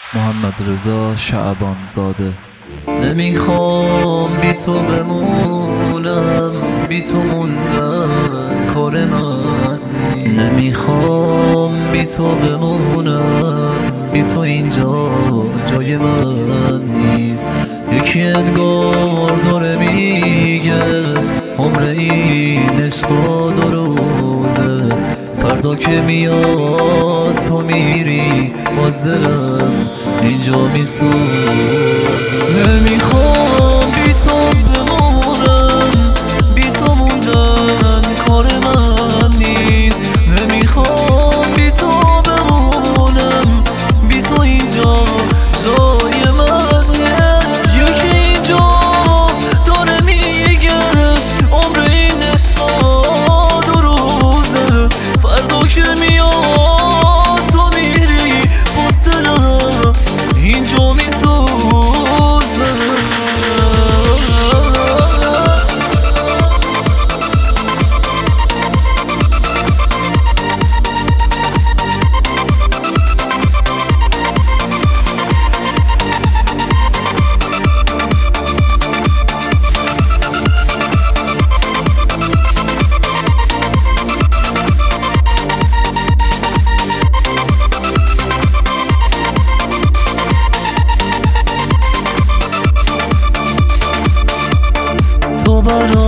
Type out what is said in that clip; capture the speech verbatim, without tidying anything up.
محمدرضا شعبان زاده. نمیخوام بی تو بمونم، بی تو موندن کار من نیست. نمیخوام بی تو بمونم، بی تو اینجا جای من نیست. یکی انگار داره میگه عمر این عشق دو روزه، فردا که میاد تو میری باز دلم اینجا میسوزه. نمیخوام بی تو بمونم، بی تو موندن کار من نیست. نمیخوام بی تو بمونم، بی تو اینجا جای من نیست. یکی اینجا داره میگه عمر این عشق دو روزه، فردا که میاد تو میری باز دلم اینجا میسوزه. تو برای